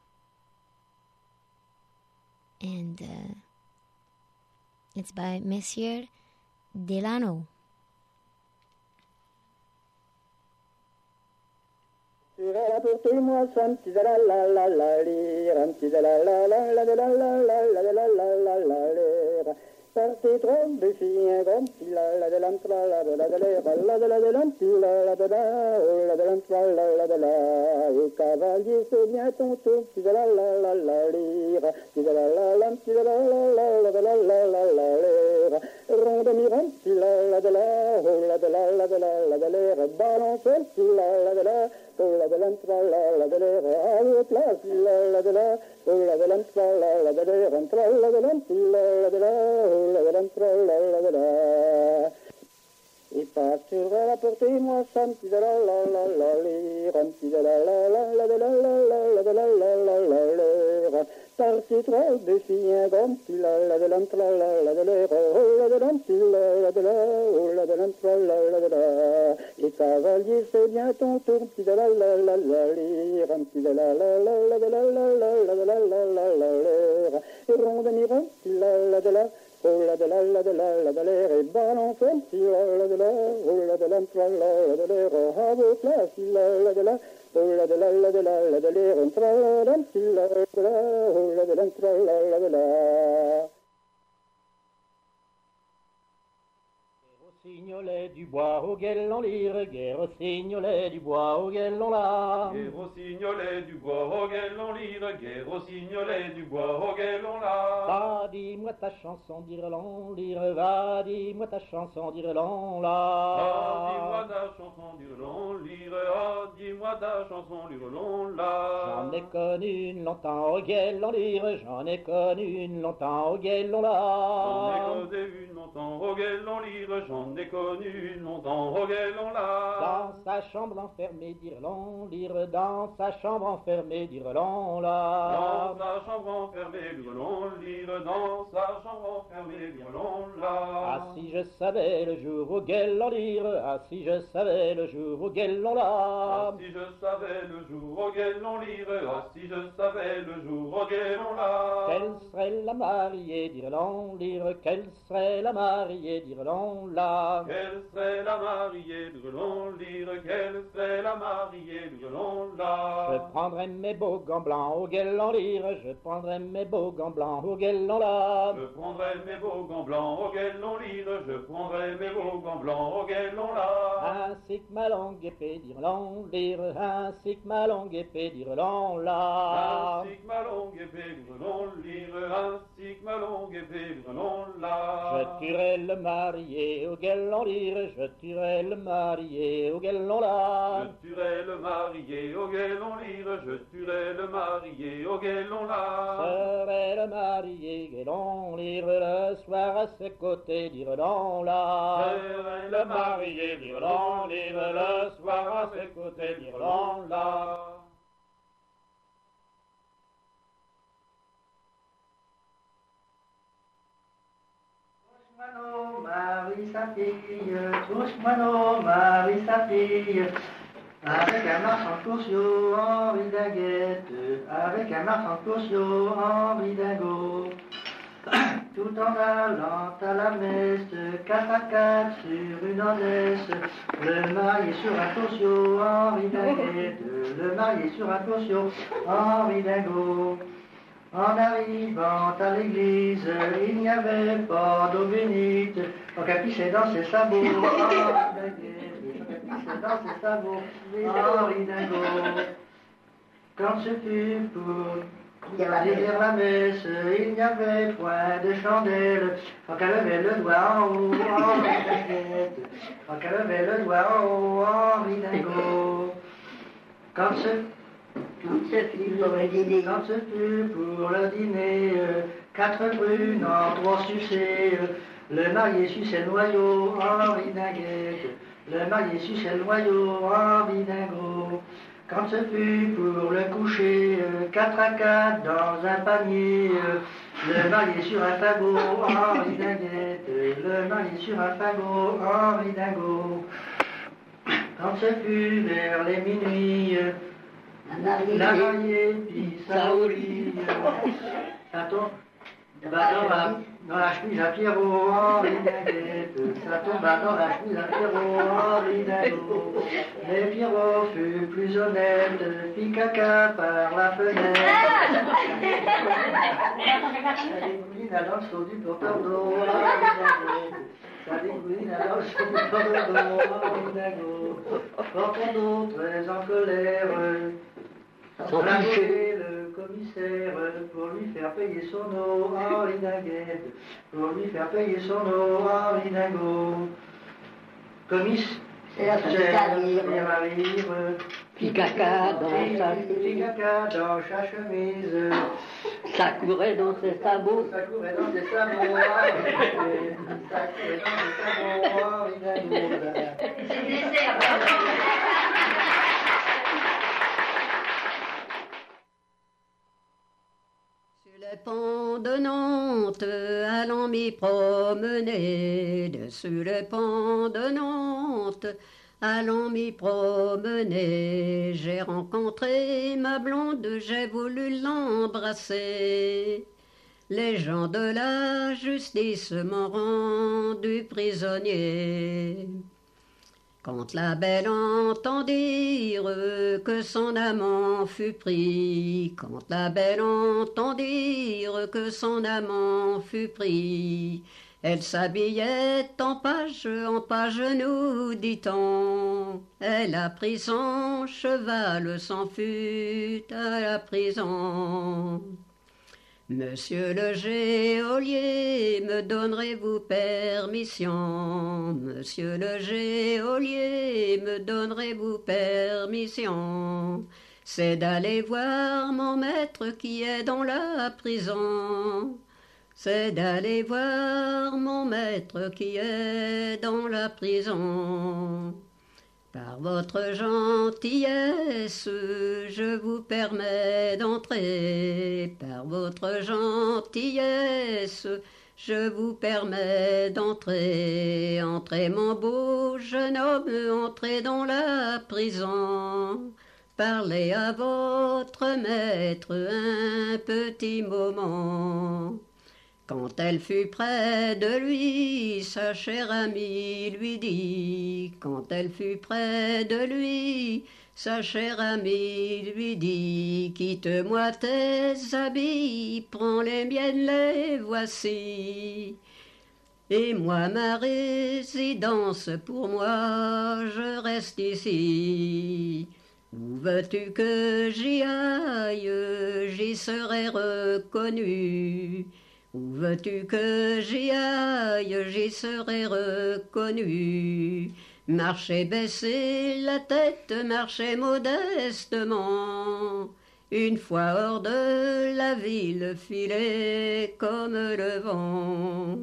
And uh, it's by Monsieur Delano. Apportez-moi ça, petit de la la la la lire, un petit de la la la la la la la la la la la la lire. Partez trop de filles, un grand petit la la de l'entra la de la de la de la de l'anti la la de la la de l'entra la la de la. Et cavalier, c'est bien ton tour, petit de la la la la lire, petit de la la la, petit de la la la la de la la la la lire. Ronde mi ronde, petit la la de la, la de la la de la la de l'air. Balance, petit la la de la. La de l'entra la la de l'air, à la place la la de la, la de l'entra la la de l'air, entra la de l'entra la de la, la de l'entra la la de la. Et Pastourelle, apportez-moi ça, un petit de la la la la lire, un petit de la la la la de la la la la de la la la la lire. Partez trop de filles, un grand petit la la de l'entra la la de l'air, la de l'entra la la de la, la de l'entra la la de la. Les cavaliers, c'est bien ton tour, petit de la la la la lire, un petit de la la la la de la la la la de la la la la lire. Et ronde mi ronde, petit la la de la. Oh la de la la de la la de l'air et balance un petit la la de la, oh la de l'entra la la de l'air, à vos places la la de la, oh la de la la de la la de l'air, entra la la petit la de la, oh la de l'entra la la de la. Signolet du bois au guélan lire, guerre au signolet du bois au guélan la. Guerre au signolet du bois au guélan lire, guerre au signolet du bois au guélan la. Va, dis-moi ta chanson d'Irlande lire, va, dis-moi ta chanson d'Irlande la. Ah, dis-moi ta chanson d'Irlande lire, ah, dis-moi ta chanson d'Irlande la. J'en ai connu une longtemps au guélan lire, j'en ai connu une longtemps au guélan la. J'en ai connu une longtemps au guélan lire, j'en ai connu une longtemps au guélan la. Dans sa chambre enfermée d'Irlande lire, dans sa chambre enfermée d'Irlande la. Dans sa chambre enfermée d'Irlande lire, dans sa chambre enfermée d'Irlande la. Ah si je savais le jour au guélan lire, ah si je savais le jour au guélan la. Ah si je savais le jour au guélan lire, ah si je savais le jour au guélan la. Quelle serait la mariée d'Irlande lire, quelle serait la mariée d'Irlande la. Quelle serait la mariée d'Irlande lire, quelle serait la mariée d'Irlande la. Je prendrais mes beaux gants blancs au guélan lire, je prendrais mes beaux gants blancs au guélan la. Je prendrais mes beaux gants blancs au guélan lire, je prendrais mes beaux gants blancs au guélan la. Ainsi que ma longue épée d'Irlande lire, ainsi que ma longue épée d'Irlande la. Ainsi que ma longue épée d'Irlande lire, ainsi que ma longue épée d'Irlande la. Je tuerai le marié au guélan lire, je tuerai le marié au guélan la. Je tuerai le marié au guélan lire, je tuerai le marié au guélan la. Serai le marié guélan lire, le soir à ses côtés d'Irlande la. Serai le marié d'Irlande lire, le soir à ses côtés d'Irlande la. Touche-moi Marie sa fille, touche-moi Marie sa fille, avec un marchand de coursiaux, Henri Daguette, avec un marchand de coursiaux, Henri Dingo. Tout en allant à la messe, quatre à quatre sur une ânesse, le marié sur un coursiau, Henri Daguette, le marié sur un coursiau, Henri Dingo. En arrivant à l'église, il n'y avait pas d'eau bénite, on capissait dans ses sabots, Henri Daguette, on capissait dans ses sabots, Henri Dingo. Quand ce fut pour dire la messe, il n'y avait point de chandelle, quand qu'elle levait le doigt en haut, Henri Daguette, quand qu'elle levait le doigt en haut, Henri Dingo. Quand ce Quand ce fut pour le dîner, quand ce fut pour le dîner, euh, quatre brunes en trois sucées, euh, le marié suçait le noyau, Henri Daguette, le marié suçait le noyau, Henri Dingo. Quand ce fut pour le coucher, quatre à quatre dans un panier, le marié sur un fagot, Henri Dinguette, le marié sur un fagot, Henri Dingo. Quand ce fut vers les minuit, la mariée pissa au lit, ça tombe bah, dans, la, dans la chemise à Pierrot, Henri Dinguette, ça tomba dans la chemise à Pierrot, Henri Dingo. Mais Pierrot fut plus honnête, fit caca par la fenêtre. Ça dégouline dans le seau du porteur d'eau, Henri Dinguette. Ça dégouline dans le seau du porteur d'eau, Henri Dingo. Porteur d'eau très en colère, sans toucher le commissaire pour lui faire payer son eau, Henri Dinguette, pour lui faire payer son eau, Henri Dingo. Commissaire, c'est à rire, Puis caca dans sa puis caca dans sa chemise, ça courait dans ses sabots. ça courait dans ses sabots, Henri Dinguette, ça courait dans ses sabots, Henri Dingo. Le pont de Nantes, allant m'y promener, dessus le pont de Nantes, allant m'y promener, j'ai rencontré ma blonde, j'ai voulu l'embrasser. Les gens de la justice m'ont rendu prisonnier. Quand la belle entendit dire que son amant fut pris, quand la belle entendit dire que son amant fut pris, elle s'habillait en page, en page nous dit-on. Elle a pris son cheval, s'en fut à la prison. Monsieur le geôlier, me donnerez-vous permission? Monsieur le geôlier, me donnerez-vous permission? C'est d'aller voir mon maître qui est dans la prison. C'est d'aller voir mon maître qui est dans la prison. Par votre gentillesse, je vous permets d'entrer. Par votre gentillesse, je vous permets d'entrer. Entrez, mon beau jeune homme, entrez dans la prison. Parlez à votre maître un petit moment. Quand elle fut près de lui, sa chère amie lui dit. Quand elle fut près de lui, sa chère amie lui dit. Quitte-moi tes habits, prends les miennes, les voici. Et moi ma résidence, pour moi, je reste ici. Où veux-tu que j'y aille, j'y serai reconnu. Où veux-tu que j'y aille, j'y serai reconnu. Marchez, baissez la tête, marchez modestement. Une fois hors de la ville, filez comme le vent.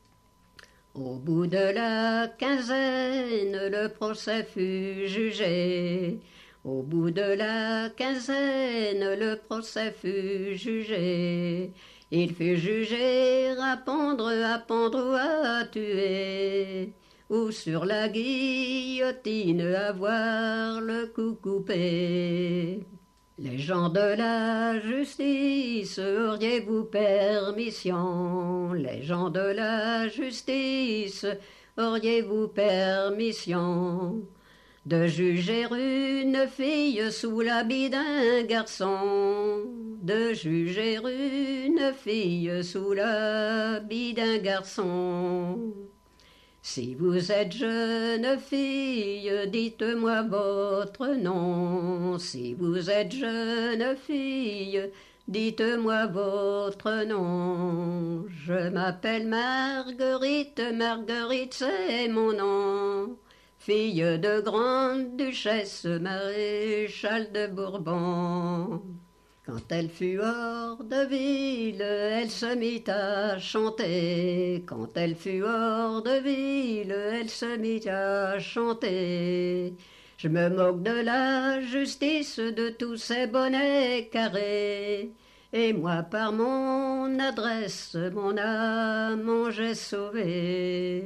Au bout de la quinzaine, le procès fut jugé. Au bout de la quinzaine, le procès fut jugé. Il fut jugé à pendre, à pendre ou à tuer, ou sur la guillotine à voir le cou coupé. Les gens de la justice, auriez-vous permission? Les gens de la justice, auriez-vous permission de juger une fille sous l'habit d'un garçon? De juger une fille sous l'habit d'un garçon. Si vous êtes jeune fille, dites-moi votre nom. Si vous êtes jeune fille, dites-moi votre nom. Je m'appelle Marguerite, Marguerite c'est mon nom. Fille de grande duchesse, maréchale de Bourbon. Quand elle fut hors de ville, elle se mit à chanter. Quand elle fut hors de ville, elle se mit à chanter. Je me moque de la justice de tous ces bonnets carrés. Et moi par mon adresse, mon âme j'ai sauvé.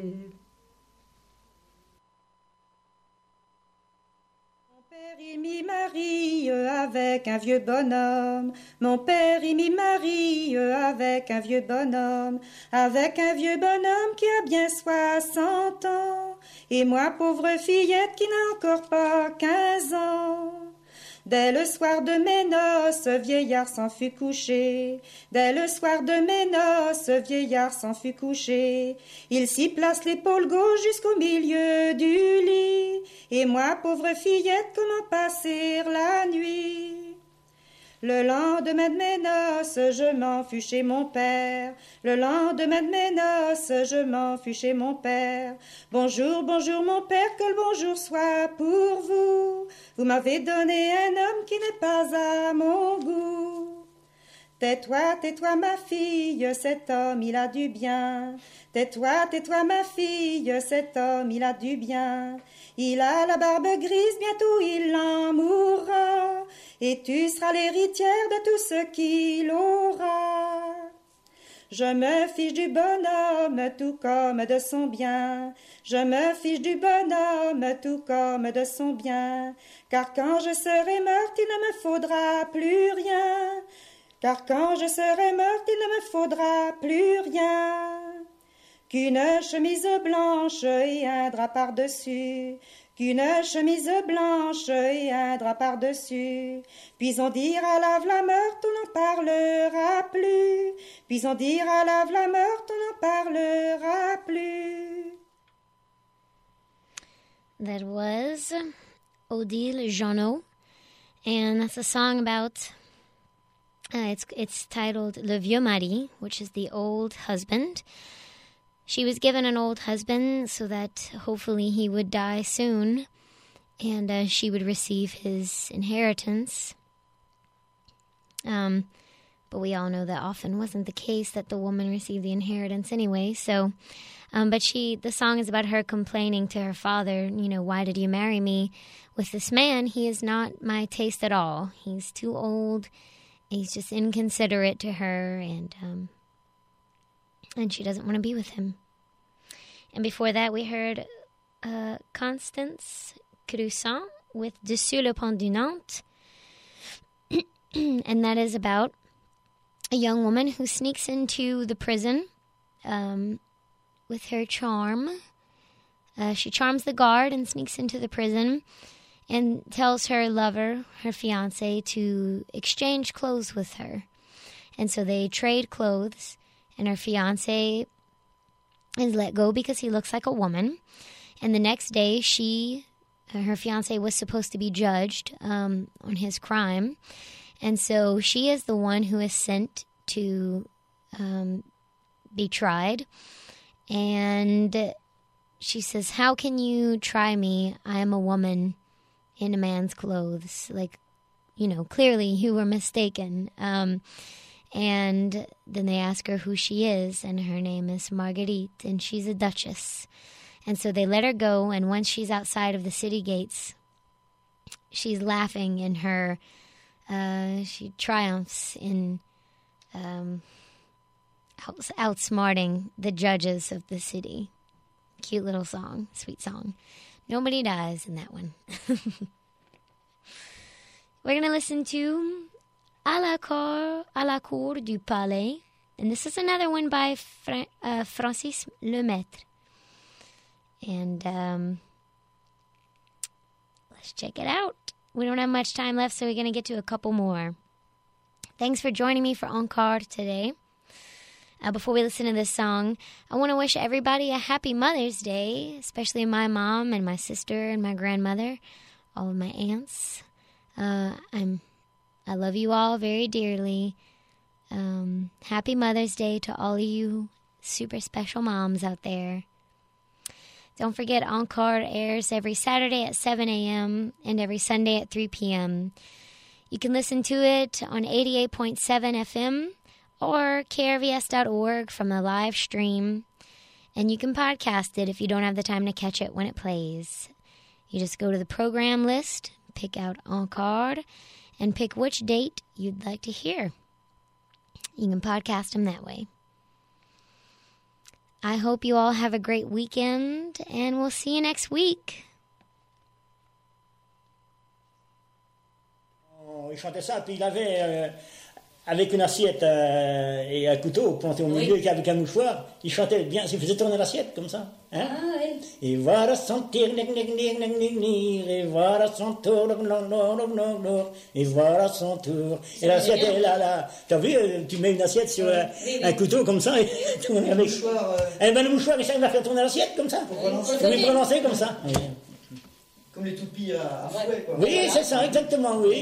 Mon père il m'y marie avec un vieux bonhomme. Mon père il m'y marie avec un vieux bonhomme. Avec un vieux bonhomme qui a bien soixante ans. Et moi pauvre fillette qui n'a encore pas quinze ans. Dès le soir de mes noces, vieillard s'en fut couché. Dès le soir de mes noces, vieillard s'en fut couché. Il s'y place l'épaule gauche jusqu'au milieu du lit. Et moi, pauvre fillette, comment passer la nuit? Le lendemain de mes noces, je m'en fus chez mon père. Le lendemain de mes noces, je m'en fus chez mon père. Bonjour, bonjour mon père, que le bonjour soit pour vous. Vous m'avez donné un homme qui n'est pas à mon goût. Tais-toi, tais-toi ma fille, cet homme il a du bien. Tais-toi, tais-toi ma fille, cet homme il a du bien. Il a la barbe grise, bientôt il en mourra. Et tu seras l'héritière de tout ce qu'il aura. Je me fiche du bonhomme tout comme de son bien. Je me fiche du bonhomme tout comme de son bien. Car quand je serai morte, il ne me faudra plus rien. Car quand je serai morte, il ne me faudra plus rien. Qu'une chemise blanche et un drap par-dessus. Qu'une chemise blanche et un drap par-dessus. Puis on dira lave la morte, on n'en parlera plus. Puis on dira lave la morte, on n'en parlera plus. That was Odile Jeannot, and that's a song about, uh, it's, it's titled Le Vieux Mari, which is the old husband. She was given an old husband so that hopefully he would die soon and uh, she would receive his inheritance. Um, but we all know that often wasn't the case, that the woman received the inheritance anyway. So, um, but she, the song is about her complaining to her father, you know, why did you marry me with this man? He is not my taste at all. He's too old. He's just inconsiderate to her, and um, and she doesn't want to be with him. And before that, we heard uh, Constance Crusant with Dessus le pont du Nantes. And that is about a young woman who sneaks into the prison um, with her charm. Uh, she charms the guard and sneaks into the prison and tells her lover, her fiancé, to exchange clothes with her. And so they trade clothes, and her fiancé is let go because he looks like a woman. And the next day, she, her fiancé, was supposed to be judged um, on his crime. And so she is the one who is sent to um, be tried. And she says, how can you try me? I am a woman in a man's clothes. Like, you know, clearly you were mistaken. Um And then they ask her who she is, and her name is Marguerite, and she's a duchess. And so they let her go, and once she's outside of the city gates, she's laughing in her, uh, she triumphs in um, out- outsmarting the judges of the city. Cute little song, sweet song. Nobody dies in that one. We're going to listen to À la cour, à la cour du palais. And this is another one by Fra- uh, Francis Lemaitre. And um, let's check it out. We don't have much time left, so we're going to get to a couple more. Thanks for joining me for Encore today. Uh, before we listen to this song, I want to wish everybody a happy Mother's Day, especially my mom and my sister and my grandmother, all of my aunts. Uh, I'm I love you all very dearly. Um, happy Mother's Day to all of you super special moms out there. Don't forget, Encore airs every Saturday at seven a.m. and every Sunday at three p.m. You can listen to it on eighty-eight point seven F M or K R V S dot org from the live stream. And you can podcast it if you don't have the time to catch it when it plays. You just go to the program list, pick out En Card, and pick which date you'd like to hear. You can podcast them that way. I hope you all have a great weekend, and we'll see you next week. Oh, il chantait ça, puis il avait, euh, avec une assiette euh, et un couteau planté au milieu, oui. Avec un mouchoir, il chantait bien, il faisait tourner l'assiette comme ça. Hein? Ah, oui. Et voilà sentir, et voilà son tour, et voilà son tour. Et l'assiette est là, là. T'as vu, tu mets une assiette sur euh, oui, oui. un couteau comme ça, et tu avec... le mouchoir. Euh... Eh ben, le mouchoir, il va faire tourner l'assiette comme ça. Pour relancer. Pour lui relancer comme ça. Oui. Comme les toupies à, à fouet, quoi. Oui, c'est ça, exactement, oui.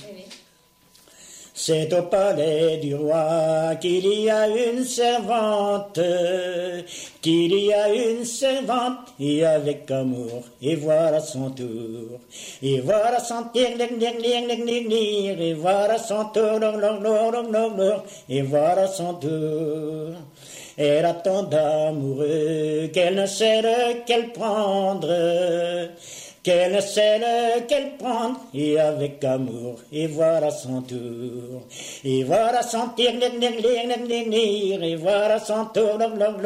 C'est au palais du roi qu'il y a une servante, qu'il y a une servante, et avec amour, et voilà son tour. Et voilà son tir, et voilà son tour, et voilà son tour. Elle a tant d'amoureux qu'elle ne sait lequel prendre, qu'elle ne sait lequel prendre, et avec amour, et voilà son tour. Et voilà son tir, et voilà son tour,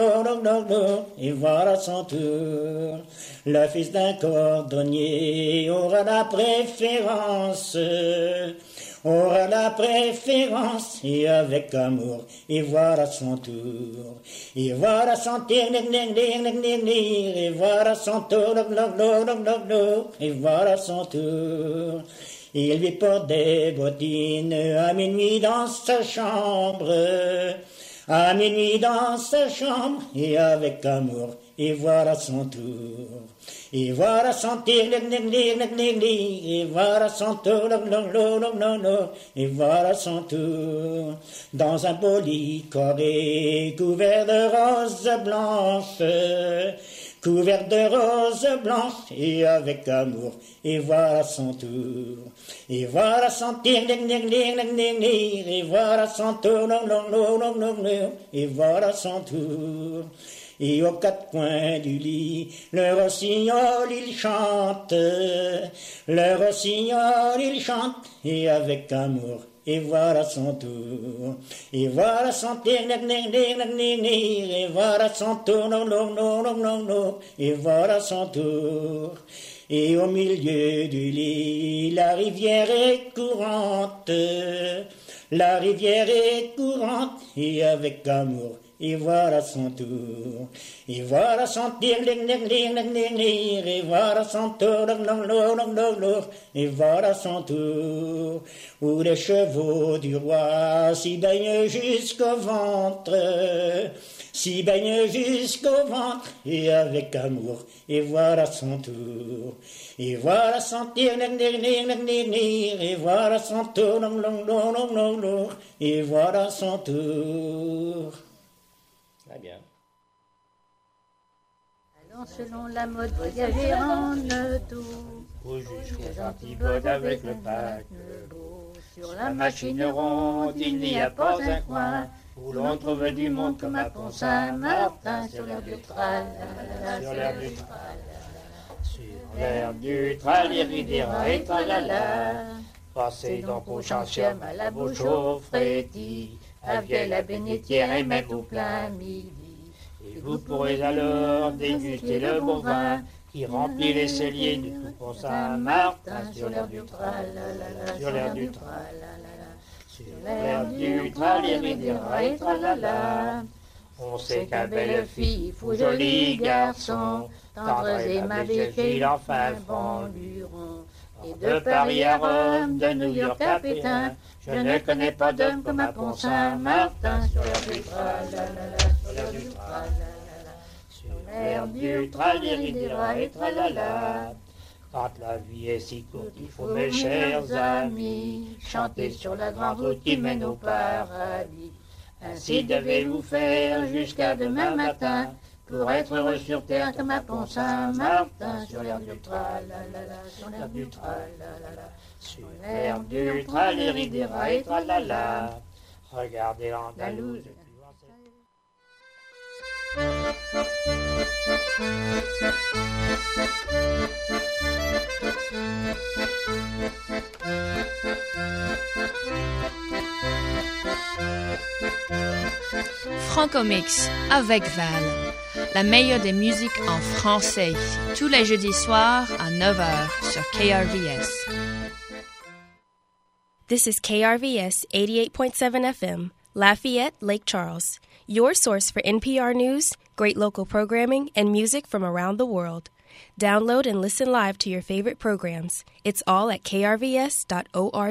et voilà son tour. Le fils d'un cordonnier aura la préférence, aura la préférence, et avec amour, et voilà son tour. Et voilà son tir, et voilà son tour, et voilà son tour. Il lui porte des bottines à minuit dans sa chambre, à minuit dans sa chambre, et avec amour, et voilà son tour. Et voilà son tir, et voilà son tour, et voilà son tour. Dans un beau lit carré, couvert de roses blanches, couvert de roses blanches, et avec amour, et voilà son tour. Et voilà son tir, et voilà son tour, et voilà son tour. Et aux quatre coins du lit, le rossignol il chante, le rossignol il chante, et avec amour, et voilà son tour. Et voilà son tir, et voilà son tour, et voilà son tour. Et au milieu du lit, la rivière est courante, la rivière est courante, et avec amour, et voilà son tour. Et voilà son tir, et voilà son tour, et voilà son tour. Où les chevaux du roi s'y baignent jusqu'au ventre, s'y baignent jusqu'au ventre, et avec amour, et voilà son tour. Et voilà son tir, et voilà son tour, et voilà son tour. Très bien. Allons selon la mode voyager en auto, au jusqu'aux Antipodes avec le paquebot. Sur la machine ronde, il n'y a pas un coin où l'on trouve du monde comme à Pont-Saint-Martin, sur l'air du Tral, sur l'air du Tral, sur l'air du Tral, il ridera et tralala. Passez donc au Chantium à la bouche au Fréty, à Vielle, à Bénétière et même au plein midi. Et vous pourrez alors déguster le bon vin qui remplit les celliers du tout Pont-Saint-Martin, sur l'air du Tral, sur l'air du Tral, sur l'air du Tral, il ridera et tralala. On sait qu'un belle fille, fou joli garçon, tendre et aimable et fille, enfin bon luron. Et de Paris à Rome, de New York à Pékin, je ne connais pas d'homme comme à Pont-Saint-Martin, sur l'air du Tral, sur l'air du Tral, sur l'air du Tral, il ridera et tralala. Quand la vie est si courte, il faut, mes chers amis, chanter sur la grande route qui mène au paradis. Ainsi devez-vous faire jusqu'à demain matin, pour être heureux sur terre comme à Pont-Saint-Martin, sur l'air du Tral, sur l'air du Tral, sur l'air du Tral, il ridera et tralala. Regardez l'Andalouse. Francomix avec Val, la meilleure des musiques en français, tous les jeudis soirs à neuf heures sur K R V S. This is K R V S eighty-eight point seven F M, Lafayette, Lake Charles, your source for N P R news, great local programming, and music from around the world. Download and listen live to your favorite programs. It's all at k r v s dot org.